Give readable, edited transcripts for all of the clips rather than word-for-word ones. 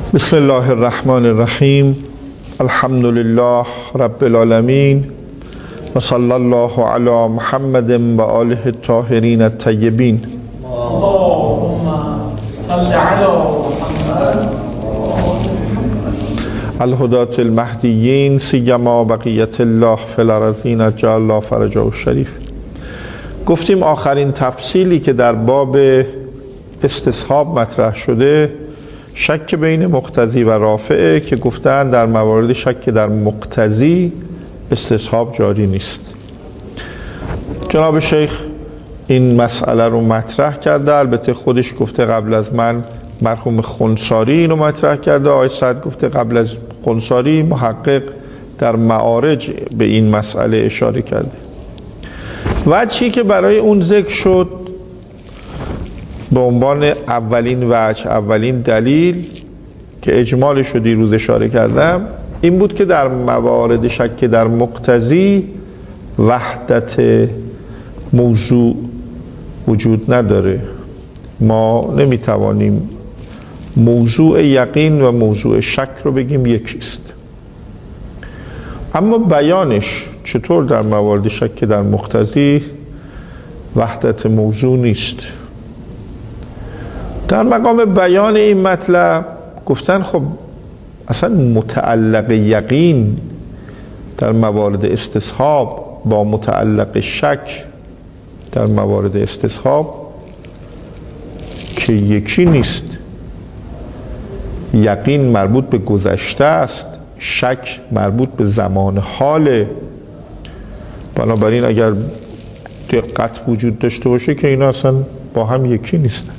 بسم الله الرحمن الرحیم. الحمد لله رب العالمین و صلی الله علی محمد و آله الطاهرین الطیبین. اللهم صل علی محمد الهداة المهدیین سیما بقیت الله فی الارضین عجل الله فرجه الشریف. گفتیم آخرین تفصیلی که در باب استصحاب مطرح شده شک بین مقتضی و رافعه که گفتن در موارد شک در مقتضی استصحاب جاری نیست. جناب شیخ این مسئله رو مطرح کرده، البته خودش گفته قبل از من مرحوم خنثاری اینو مطرح کرده، آقای سعد گفته قبل از خنثاری، محقق در معارج به این مسئله اشاره کرده. وجهی که برای اون ذکر شد به عنوان اولین وجه، اولین دلیل که اجمالش رو دیروز اشاره کردم، این بود که در موارد شک در مقتضی وحدت موضوع وجود نداره. ما نمیتوانیم موضوع یقین و موضوع شک رو بگیم یکیست، اما بیانش چطور در موارد شک در مقتضی وحدت موضوع نیست. در مقام بیان این مطلب گفتن خب اصلا متعلق یقین در موارد استصحاب با متعلق شک در موارد استصحاب که یکی نیست. یقین مربوط به گذشته است، شک مربوط به زمان حاله. بنابراین اگر دقت وجود داشته باشه که اینا اصلا با هم یکی نیستن.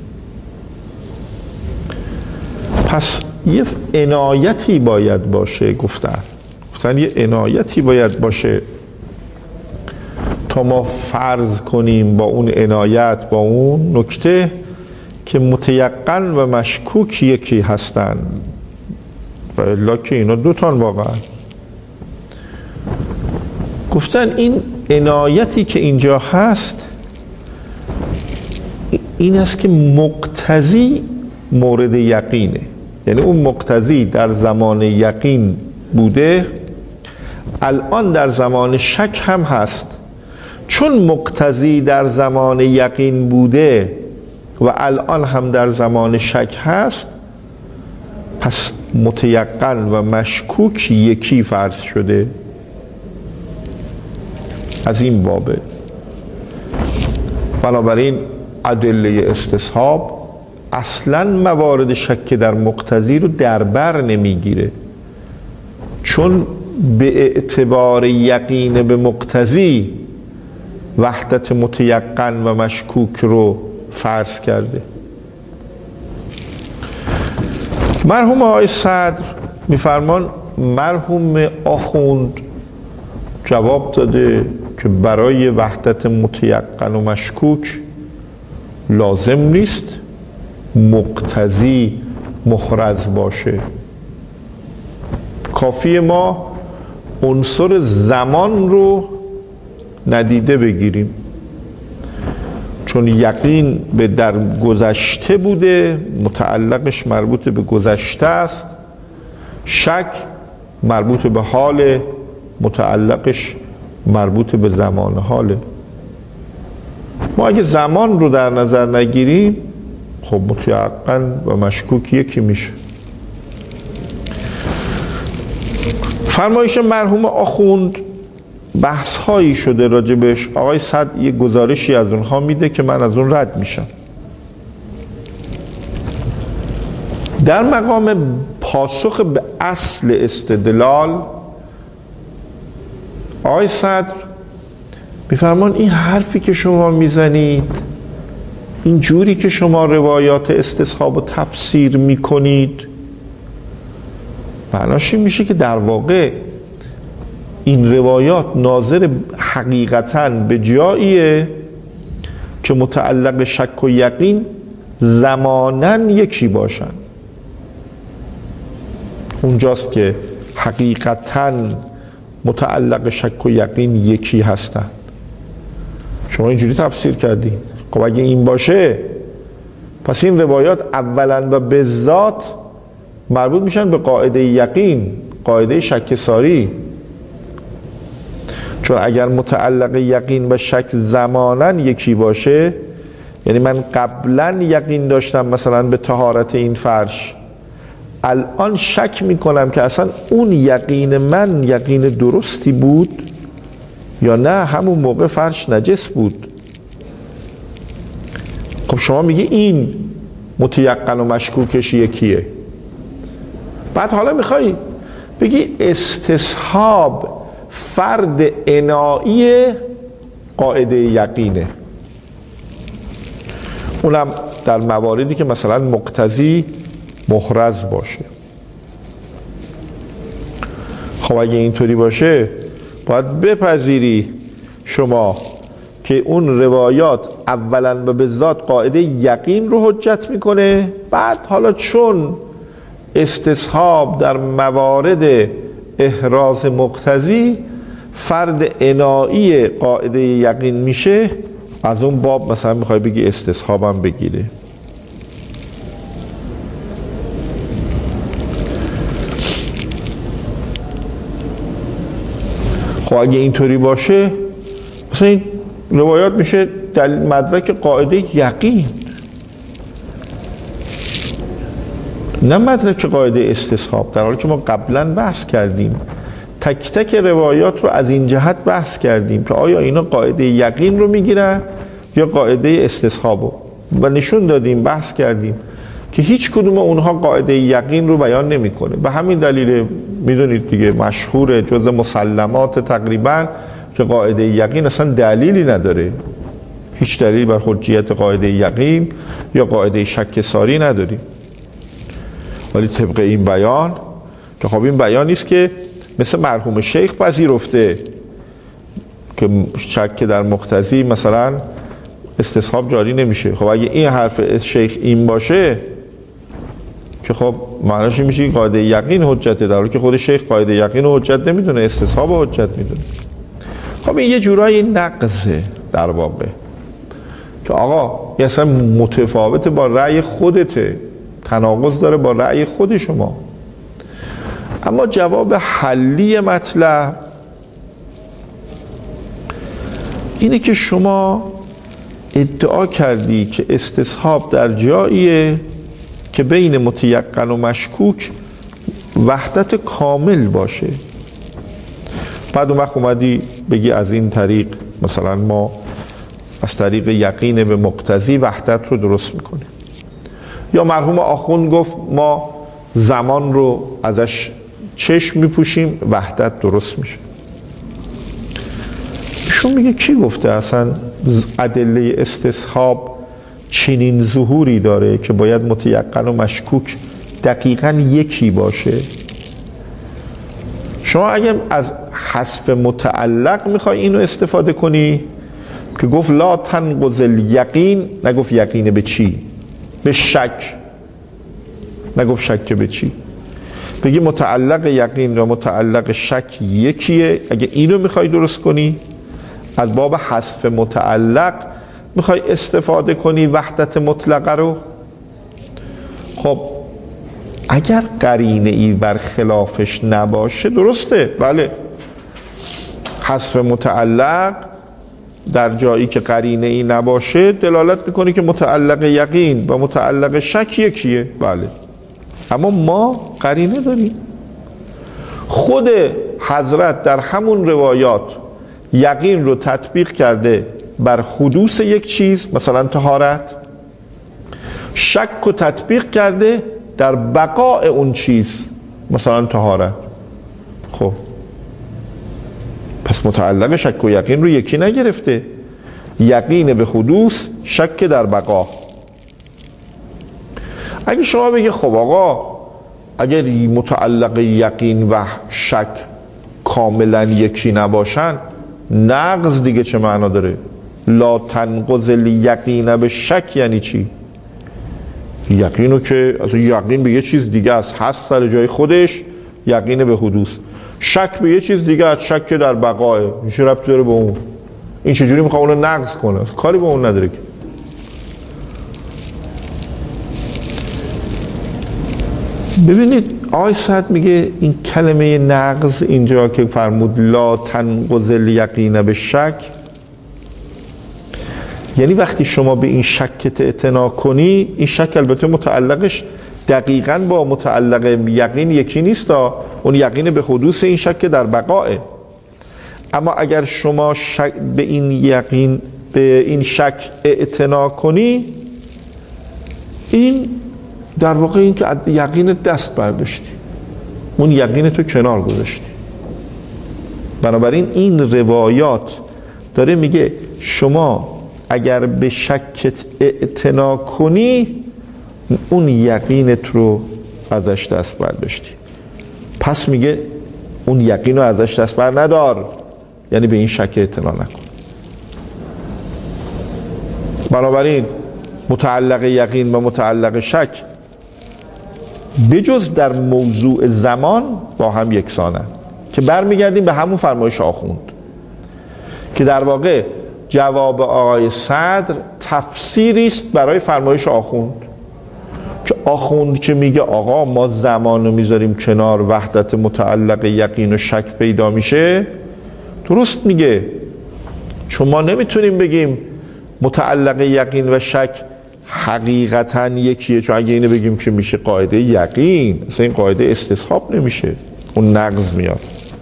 پس یه عنایتی باید باشه، گفتن یه عنایتی باید باشه تا ما فرض کنیم با اون عنایت، با اون نکته که متیقن و مشکوک یکی هستن، و الا که اینا دوتان واقعا. گفتن این عنایتی که اینجا هست این است که مقتضی مورد یقینه، یعنی اون مقتضی در زمان یقین بوده، الان در زمان شک هم هست. چون مقتضی در زمان یقین بوده و الان هم در زمان شک هست، پس متیقن و مشکوک یکی فرض شده. از این بابه بنابراین ادله استصحاب اصلا موارد شک در مقتضی رو در بر نمیگیره، چون به اعتبار یقین به مقتضی وحدت متیقن و مشکوک رو فرض کرده. مرحوم آقای صدر میفرمان مرحوم آخوند جواب داده که برای وحدت متیقن و مشکوک لازم نیست مقتضی محرز باشه، کافی ما عنصر زمان رو ندیده بگیریم، چون یقین به در گذشته بوده، متعلقش مربوط به گذشته است، شک مربوط به حال، متعلقش مربوط به زمان حاله. ما اگه زمان رو در نظر نگیریم خب متیقن و مشکوک یکی میشه. فرمایش مرحوم آخوند بحث هایی شده راجبش، آقای صد یه گزارشی از اونها میده که من از اون رد میشم. در مقام پاسخ به اصل استدلال آقای صدر میفرمان این حرفی که شما میزنید، این جوری که شما روایات استصحاب و تفسیر میکنید، معناش این میشه که در واقع این روایات ناظر حقیقتاً به جاییه که متعلق شک و یقین زماناً یکی باشن. اونجاست که حقیقتاً متعلق شک و یقین یکی هستن. شما اینجوری تفسیر کردید. خب اگه این باشه پس این روایات اولاً و به ذات مربوط میشن به قاعده یقین، قاعده شک ساری. چون اگر متعلق یقین و شک زمانن یکی باشه، یعنی من قبلا یقین داشتم مثلا به طهارت این فرش، الان شک میکنم که اصلا اون یقین من یقین درستی بود یا نه همون موقع فرش نجس بود. خب شما میگی این متیقن و مشکوکش یکیه، بعد حالا میخوای بگی استصحاب فرد انایی قاعده یقینه، اونم در مواردی که مثلا مقتضی محرز باشه. خب اگه اینطوری باشه باید بپذیری شما که اون روایات اولا و به ذات قاعده یقین رو حجت میکنه، بعد حالا چون استصحاب در موارد احراز مقتضی فرد انایی قاعده یقین میشه، از اون باب مثلا میخوای بگی استصحابم بگیره. خب اگه اینطوری باشه مثلا این روایات میشه در مدرک قاعده یقین، نه مدرک قاعده استصحاب، در حالی که ما قبلا بحث کردیم تک تک روایات رو از این جهت بحث کردیم که آیا اینا قاعده یقین رو میگیرن یا قاعده استصحاب رو، و نشون دادیم بحث کردیم که هیچ کدوم اونها قاعده یقین رو بیان نمیکنه. به همین دلیل میدونید دیگه مشهور جز مسلمات تقریبا که قاعده یقین اصلا دلیلی نداره، هیچ دلیلی بر حجیت قاعده یقین یا قاعده شک ساری نداریم. ولی طبق این بیان که خب این بیان نیست که مثل مرحوم شیخ پذیرفته که شک در مقتضی مثلا استصحاب جاری نمیشه. خب اگه این حرف شیخ این باشه که خب معناش میشه قاعده یقین حجته، در حالی که خود شیخ قاعده یقین رو حجت نمیدونه، استصحاب حجت میدونه. خب این یه جورایی نقضه در واقع که آقا این اصلا متفاوت با رأی خودته، تناقض داره با رأی خود شما. اما جواب حلی مطلب اینه که شما ادعا کردی که استصحاب در جاییه که بین متیقن و مشکوک وحدت کامل باشه، بعد اون وقت اومدی بگی از این طریق مثلا ما از طریق یقین به مقتضی وحدت رو درست میکنیم. یا مرحوم آخوند گفت ما زمان رو ازش چشم میپوشیم وحدت درست میشه. ایشون میگه کی گفته اصلا ادله استصحاب چنین ظهوری داره که باید متیقن و مشکوک دقیقاً یکی باشه؟ شما اگه از حذف متعلق میخوای اینو استفاده کنی که گفت لا تنقض الیقین، نگفت یقین به چی؟ به شک، نگفت شک به چی؟ بگی متعلق یقین و متعلق شک یکیه. اگه اینو میخوای درست کنی از باب حذف متعلق میخوای استفاده کنی وحدت مطلقه رو. خب اگر قرینه ای بر خلافش نباشه درسته، بله، حذف متعلق در جایی که قرینه ای نباشه دلالت میکنه که متعلق یقین و متعلق شک یکیه، بله. اما ما قرینه داریم. خود حضرت در همون روایات یقین رو تطبیق کرده بر حدوث یک چیز، مثلا طهارت، شک رو تطبیق کرده در بقاء اون چیز، مثلا طهارت. خب پس متعلق شک و یقین رو یکی نگرفته، یقین به حدوث، شک در بقا. اگه شما بگی خب آقا اگر متعلق یقین و شک کاملا یکی نباشن نقض دیگه چه معنا داره؟ لا تنقض الیقین به شک یعنی چی؟ یقینو که از یقین به یه چیز دیگه است، هست سر جای خودش، یقین به حدوث. شک به یه چیز دیگه است، شک در بقاه، میشه ربط داره به اون. این چجوری میخواه اونو نقض کنه؟ کاری به اون نداره که. ببینید آقای سعد میگه این کلمه نقض اینجا که فرمود لا تنقض الیقین بالشک، یعنی وقتی شما به این شک اعتنا کنی، این شک البته متعلقش دقیقاً با متعلق یقین یکی نیست، اون یقین به حدوث این شک در بقائه. اما اگر شما به این یقین، به این شک اعتنا کنی، این در واقع این که یقین دست برداشتی، اون یقین تو کنار گذاشتی. بنابراین این روایات داره میگه شما اگر به شکت اعتنا کنی، اون یقینت رو ازش دست برداشتی. پس میگه اون یقین رو ازش دست بر ندار، یعنی به این شک اعتنا نکن. بنابراین متعلق یقین و متعلق شک بجز در موضوع زمان با هم یکسانن، که برمیگردیم به همون فرمایش آخوند که در واقع جواب آقای صدر تفسیری است برای فرمایش آخوند، که آخوند که میگه آقا ما زمان رو میذاریم کنار، وحدت متعلق یقین و شک پیدا میشه، درست میگه. چون ما نمیتونیم بگیم متعلق یقین و شک حقیقتا یکیه، چون اگه اینو بگیم که میشه قاعده یقین، اصلا این قاعده استصحاب نمیشه، اون نقض میاد.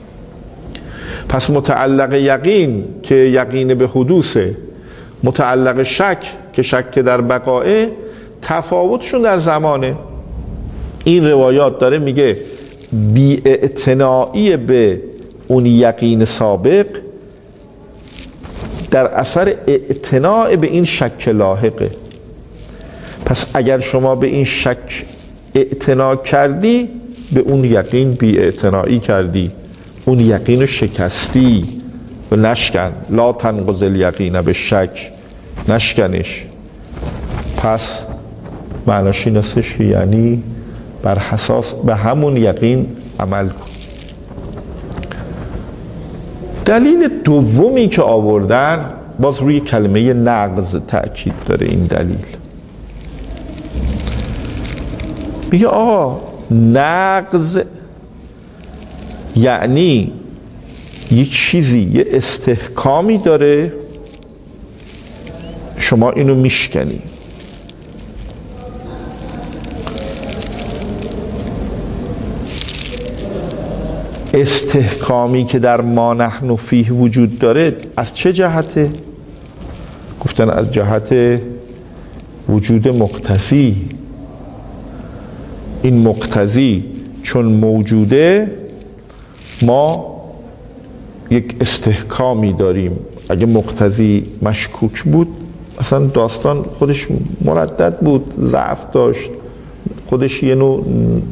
پس متعلق یقین که یقین به حدوثه، متعلق شک که شک در بقائه، تفاوتشون در زمانه. این روایات داره میگه بی‌اعتنایی به اون یقین سابق در اثر اعتناء به این شک لاحقه. پس اگر شما به این شک اعتنا کردی، به اون یقین بی‌اعتنایی کردی، اون یقین رو شکستی و نشکن. لا تنقض الیقین بالشک، نشکنش. پس معناش این هستش که یعنی بر حساس به همون یقین عمل کن. دلیل دومی که آوردن باز روی کلمه نقض تأکید داره. این دلیل میگه آقا نقض یعنی یه چیزی، یه استحکامی داره، شما اینو میشکنی. استحکامی که در ما نحن فیه وجود داره از چه جهته؟ گفتن از جهت وجود مقتضی. این مقتضی چون موجوده، ما یک استحکامی داریم. اگه مقتضی مشکوک بود، اصلا داستان خودش مردد بود، ضعف داشت، خودش یه نوع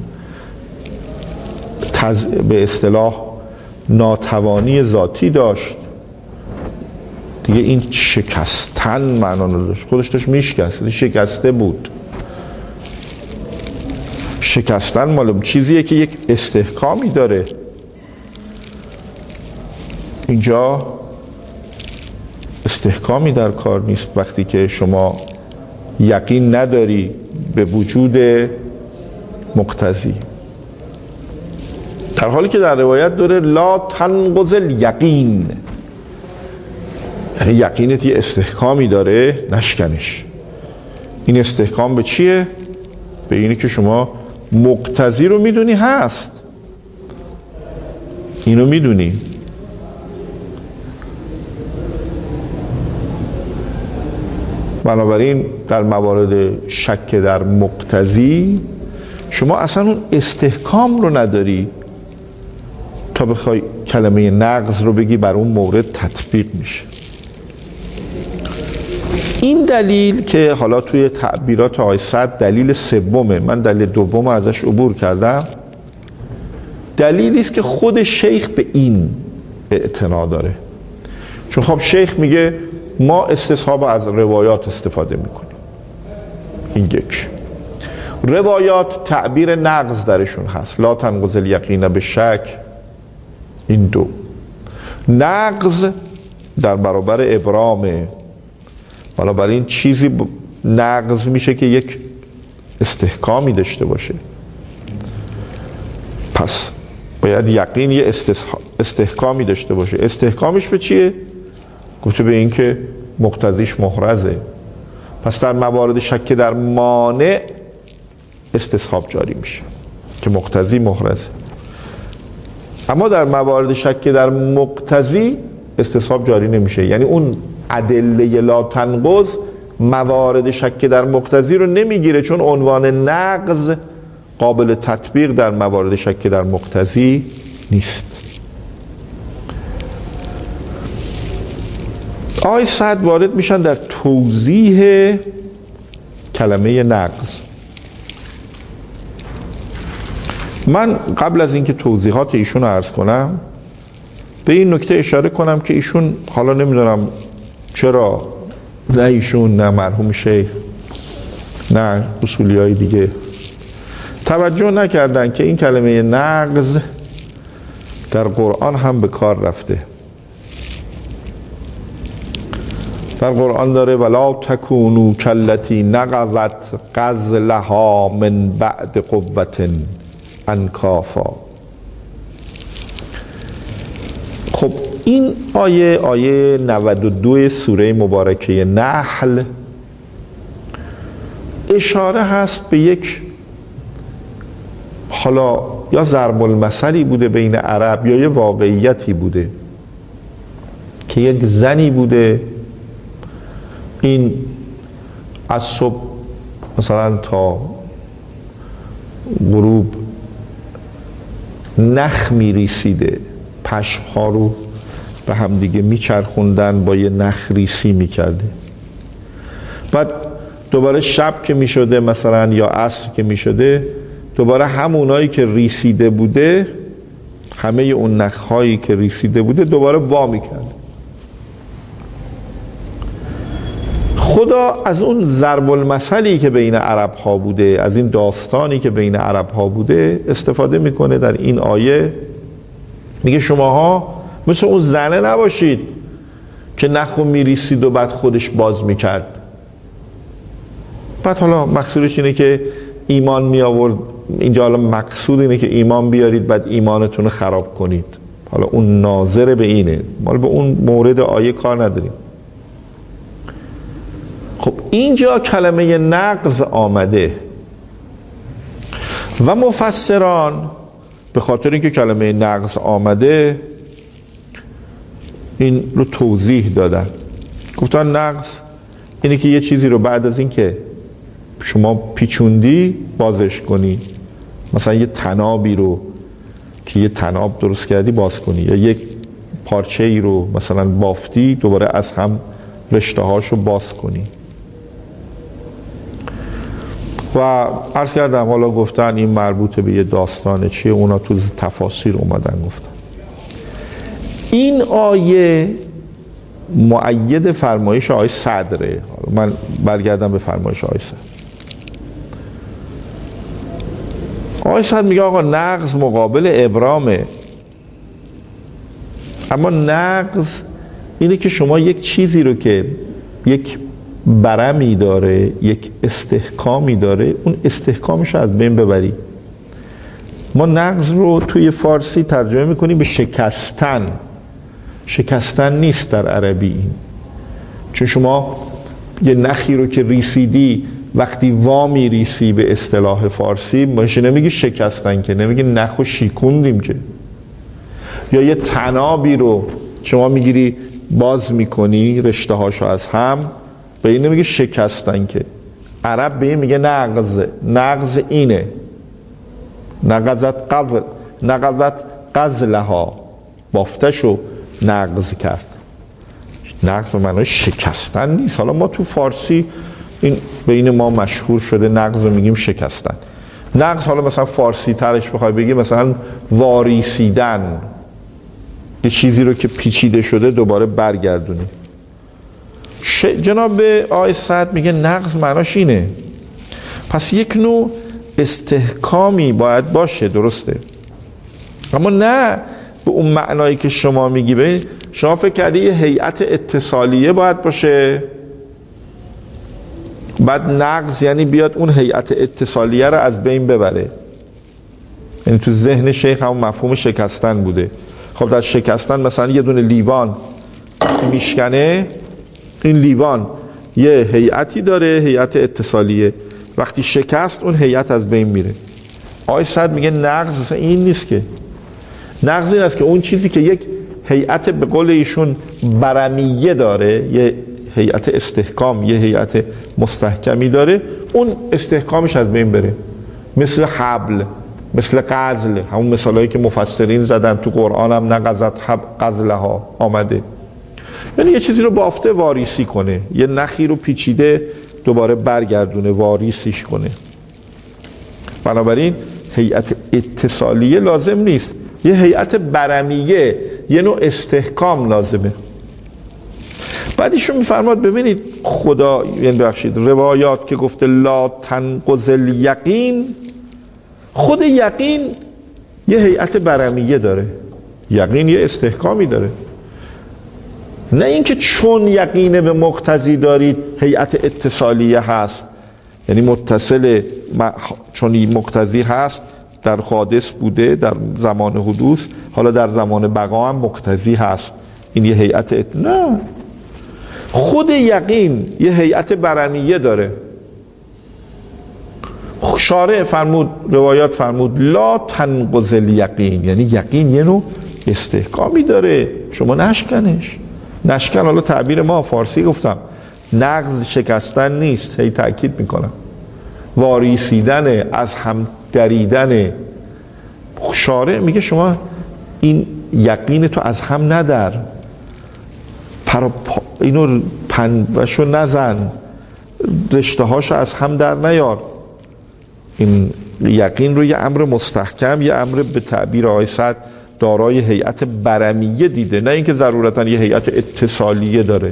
به اصطلاح ناتوانی ذاتی داشت دیگه. این شکستن معنا نداشت، خودش داشت میشکست، شکسته بود. شکستن مال چیزیه که یک استحکامی داره. اینجا استحکامی در کار نیست وقتی که شما یقین نداری به وجود مقتضی، در حالی که در روایت داره لا تنقض الیقین، یعنی یقینت یه استحکامی داره، نشکنش. این استحکام به چیه؟ به اینه که شما مقتضی رو میدونی هست، اینو میدونی. بنابراین در موارد شک در مقتضی شما اصلا اون استحکام رو نداری تا بخوای کلمه نقض رو بگی بر اون مورد تطبیق میشه. این دلیل که حالا توی تعبیرات آقای سعد دلیل سومه، من دلیل دوم ازش عبور کردم، دلیلی است که خود شیخ به این اعتنا داره. چون خب شیخ میگه ما استصحاب از روایات استفاده میکنیم. این یک. روایات تعبیر نقض درشون هست، لا تنقض الیقین بالشک. این دو. نقض در برابر ابرامه. بنابراین چیزی نقض میشه که یک استحکامی داشته باشه. پس باید یقین یه استحکامی داشته باشه. استحکامش به چیه؟ گفته به این که مقتضیش محرزه. پس در موارد شک در مانع استصحاب جاری میشه که مقتضی محرزه، اما در موارد شک در مقتضی استصحاب جاری نمیشه. یعنی اون ادله لا تنقض موارد شک در مقتضی رو نمیگیره، چون عنوان نقض قابل تطبیق در موارد شک در مقتضی نیست. آقای سعد وارد میشن در توضیح کلمه نقض. من قبل از اینکه توضیحات ایشون رو عرض کنم به این نکته اشاره کنم که ایشون، حالا نمیدونم چرا نه ایشون نه مرحوم شیخ نه اصولی های دیگه توجه نکردن که این کلمه نقض در قرآن هم به کار رفته. در قرآن داره ولا تکونوا کالتی نقضت غزلها من بعد قوة انکافا. خب این آیه 92 سوره مبارکه نحل اشاره هست به یک، حالا یا ضرب المثلی بوده بین عرب یا یه واقعیتی بوده که یک زنی بوده، این از صبح مثلا تا غروب نخ میریسیده، پشمها رو به هم دیگه میچرخوندن، با یه نخ ریسی میکرده. بعد دوباره شب که میشده مثلا یا عصر که میشده دوباره همونایی که ریسیده بوده، همه اون نخهایی که ریسیده بوده دوباره وا میکرده. خدا از اون ضرب المثلی که بین عرب ها بوده، از این داستانی که بین عرب ها بوده استفاده میکنه در این آیه. میگه شماها مثل اون زنه نباشید که نخو میریسید و بعد خودش باز میکرد. بعد حالا مقصودش اینه که ایمان می آورد، اینجا حالا مقصود اینه که ایمان بیارید بعد ایمانتون رو خراب کنید. حالا اون ناظر به اینه، ما به اون مورد آیه کار نداریم. خب اینجا کلمه نقض آمده و مفسران به خاطر اینکه کلمه نقض آمده این رو توضیح دادن. گفتن نقض اینه که یه چیزی رو بعد از اینکه شما پیچوندی بازش کنی، مثلا یه تنابی رو که یه تناب درست کردی باز کنی، یا یک پارچه ای رو مثلا بافتی دوباره از هم رشته هاشو باز کنی. و عرض کردم حالا گفتن این مربوط به یه داستانه چیه، اونا تو تفاسیر اومدن گفتن. این آیه مؤید فرمایش آیه صدره. من برگردم به فرمایش آیه صدر. آیه صدر میگه آقا نقض مقابل ابرامه، اما نقض اینه که شما یک چیزی رو که یک برمی داره، یک استحکامی داره، اون استحکامش رو از بین ببری. ما نقض رو توی فارسی ترجمه میکنیم به شکستن. شکستن نیست در عربی این، چون شما یه نخی رو که ریسیدی وقتی وامی ریسی به اصطلاح فارسی ماشه نمیگی شکستن، که نمیگی نخو شیکوندیم که. یا یه تنابی رو شما میگیری باز میکنی رشته هاشو از هم، به این نمیگه شکستن که. عرب به این میگه نقض. نقض اینه نقضت غزلها، بافتشو نقض کرد. نقض به معنای شکستن نیست. حالا ما تو فارسی این بین ما مشهور شده نقض رو میگیم شکستن. نقض حالا مثلا فارسی ترش بخوای بگی مثلا واریسیدن، یه چیزی رو که پیچیده شده دوباره برگردونی. جناب آقای سعد میگه نقض معناش اینه. پس یک نوع استحکامی باید باشه، درسته، اما نه به اون معنایی که شما میگی. به شما فکر کردی یه هیئت اتصالیه باید باشه، بعد نقض یعنی بیاد اون هیئت اتصالیه رو از بین ببره. یعنی تو ذهن شیخ همون مفهوم شکستن بوده. خب در شکستن مثلا یه دونه لیوان میشکنه، این لیوان یه هیئتی داره، هیئت اتصالیه، وقتی شکست اون هیئت از بین میره. آقای سعد میگه نقض اصلا این نیست که، نقض این است که اون چیزی که یک هیئت به قول ایشون برمیه داره، یه هیئت استحکام، یه هیئت مستحکمی داره، اون استحکامش از بین بره. مثل حبل، مثل قزل، همون مثالایی که مفسرین زدن تو قرآن هم نقضت قزلها آمده، یعنی یه چیزی رو بافته واریسی کنه، یه نخی رو پیچیده دوباره برگردونه واریسیش کنه. بنابراین هیئت اتصالیه لازم نیست، یه هیئت برمیه، یه نوع استحکام لازمه. بعد ایشون میفرماد ببینید خدا، یعنی بخشید روایات که گفته لا تنقض الیقین، خود یقین یه هیئت برمیه داره، یقین یه استحکامی داره. نه اینکه چون یقین به مقتضی دارید هیئت اتصالیه هست، یعنی متصل چون مقتضی هست در حادث بوده در زمان حدوث، حالا در زمان بقا هم مقتضی هست، این یه هیئت نه، خود یقین یه هیئت برمیه داره. شارع فرمود، روایات فرمود لا تنقض الیقین، یعنی یقین یه نوع استحکامی داره، شما نشکنش. نشکن حالا تعبیر ما فارسی گفتم، نقض شکستن نیست، هی تأکید میکنم، واریسیدن، از هم دریدن. شارع میگه شما این یقین تو از هم ندر، اینو پنبشو نزن، رشته هاشو از هم در نیار. این یقین رو یه امر مستحکم، یه امر به تعبیر آقای سعد دارای هیئت برمیه دیده، نه اینکه ضرورتاً یه هیئت اتصالیه داره.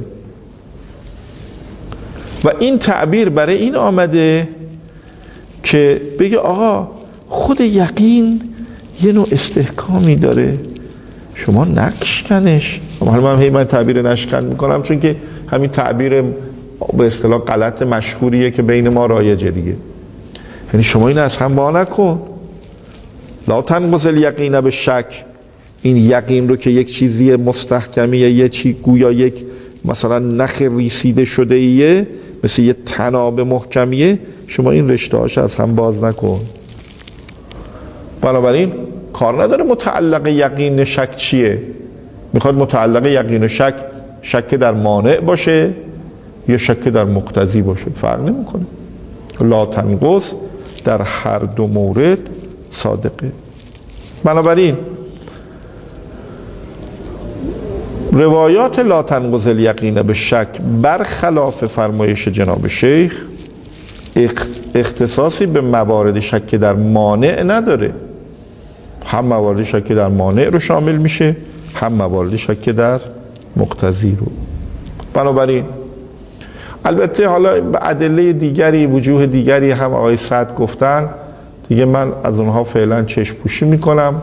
و این تعبیر برای این آمده که بگه آقا خود یقین یه نوع استحکامی داره، شما نشکنش. حالا من تعبیر نشکن میکنم چون که همین تعبیر به اصطلاح غلط مشهوریه که بین ما رایجه دیگه. یعنی شما این از هم با نکن، لا تنقض الیقین بالشک، این یقین رو که یک چیزی مستحکمیه، یه چی گویا یک مثلا نخ ریسیده شده ایه، مثل یه طناب محکمیه، شما این رشته هاش از هم باز نکن. بنابراین کار نداره متعلق یقین شک چیه، میخواد متعلق یقین و شک در مانع باشه یا شک در مقتضی باشه، فرق نمیکنه. لا تنقض در هر دو مورد صادقه. بنابراین روایات لا تنقض الیقین بالشک برخلاف فرمایش جناب شیخ اختصاصی به موارد شک در مانع نداره، هم موارد شک در مانع رو شامل میشه، هم موارد شک در مقتضی رو. بنابراین البته حالا به ادله دیگری، وجوه دیگری هم آقای سعد گفتن دیگه، من از اونها فعلا چشم پوشی میکنم.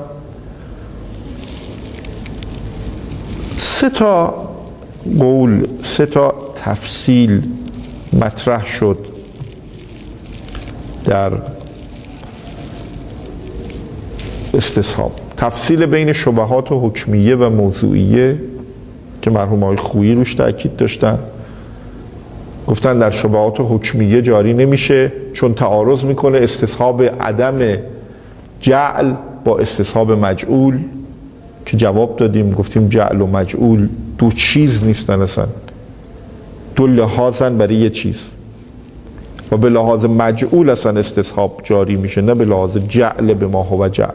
3 قول، 3 تفصیل مطرح شد در استصحاب. تفصیل بین شبهات و حکمیه و موضوعیه که مرحوم آقای خویی روش تأکید داشتن، گفتن در شبهات و حکمیه جاری نمیشه چون تعارض میکنه استصحاب عدم جعل با استصحاب مجعول، که جواب دادیم گفتیم جعل و مجعول دو چیز نیستن، اصلا دو لحاظن برای یه چیز، و به لحاظ مجعول اصلا استصحاب جاری میشه، نه به لحاظ جعل به ما هو جعل.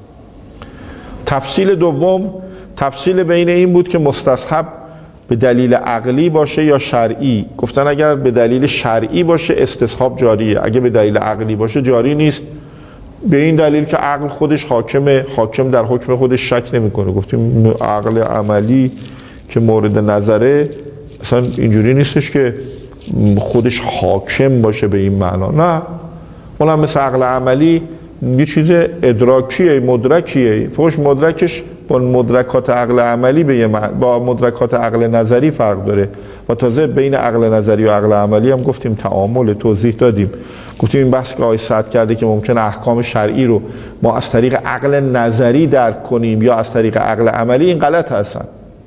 تفصیل دوم تفصیل بین این بود که مستصحب به دلیل عقلی باشه یا شرعی. گفتن اگر به دلیل شرعی باشه استصحاب جاریه، اگه به دلیل عقلی باشه جاری نیست، به این دلیل که عقل خودش حاکم در حکم خودش شک نمیکنه. گفتیم عقل عملی که مورد نظره اصلا اینجوری نیستش که خودش حاکم باشه به این معنا، نه، اونم مثل عقل عملی یه چیز ادراکیه، مدرکیه، فوش مدرکش با مدرکات عقل عملی با مدرکات عقل نظری فرق داره، و تازه بین عقل نظری و عقل عملی هم گفتیم تعامل توضیح دادیم، گفتیم این بحث که آقای سعد کرده که ممکنه احکام شرعی رو ما از طریق عقل نظری درک کنیم یا از طریق عقل عملی، این غلط هستن.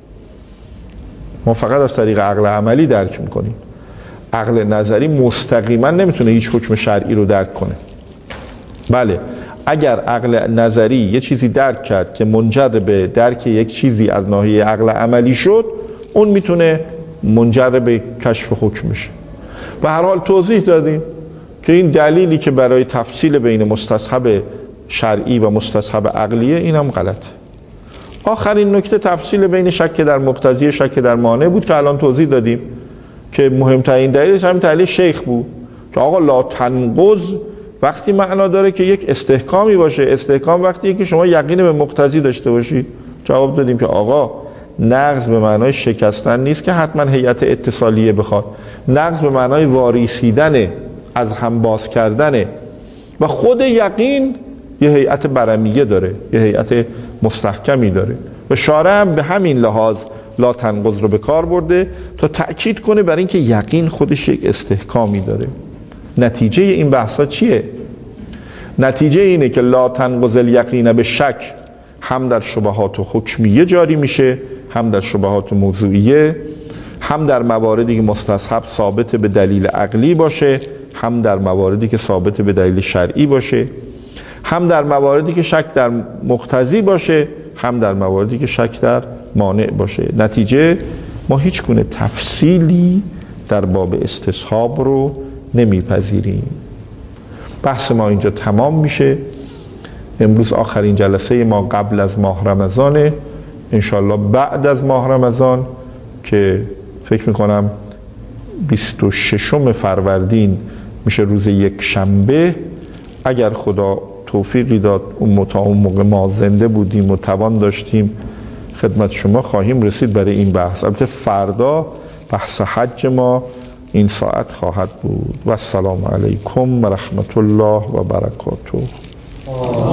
ما فقط از طریق عقل عملی درک میکنیم. عقل نظری مستقیما نمیتونه هیچ حکم شرعی رو درک کنه. بله اگر عقل نظری یه چیزی درک کرد که منجر به درک یک چیزی از ناحیه عقل عملی شد، اون میتونه منجر به کشف حکم بشه. به هر حال توضیح دادیم که این دلیلی که برای تفصیل بین مستصحب شرعی و مستصحب عقلیه، اینم غلطه. آخرین نکته تفصیل بین شک در مقتضی شک در مانع بود که الان توضیح دادیم که مهمترین دلیلش همین دلیل شیخ بود که آقا لا تنقض وقتی معنا داره که یک استحکامی باشه. استحکام وقتیه که شما یقین به مقتضی داشته باشید. جواب دادیم که آقا نقض به معنای شکستن نیست که حتما هیئت اتصالیه بخواد. نقض به معنای واریسیدن، از هم باز کردنه و خود یقین یه هیئت برمیه داره، یه هیئت مستحکمی داره و شارع هم به همین لحاظ لا تنقض رو به کار برده تا تأکید کنه بر اینکه یقین خودش یک استحکامی داره. نتیجه این بحثا چیه؟ نتیجه اینه که لا تنقض الیقین به شک هم در شبهات و حکمیه جاری میشه، هم در شبهات موضوعیه، هم در مواردی که مستصحب ثابت به دلیل عقلی باشه، هم در مواردی که ثابت به دلیل شرعی باشه، هم در مواردی که شک در مقتضی باشه، هم در مواردی که شک در مانع باشه. نتیجه ما هیچ گونه تفصیلی در باب استصحاب رو نمیپذیریم. بحث ما اینجا تمام میشه. امروز آخرین جلسه ما قبل از ماه رمضانه، انشالله بعد از ماه رمضان که فکر میکنم 26 فروردین میشه روز یک شنبه، اگر خدا توفیقی داد اون موقع ما زنده بودیم و توان داشتیم خدمت شما خواهیم رسید برای این بحث. البته فردا بحث حج ما این ساعت خواهد بود. و السلام علیکم و رحمت الله و برکاته.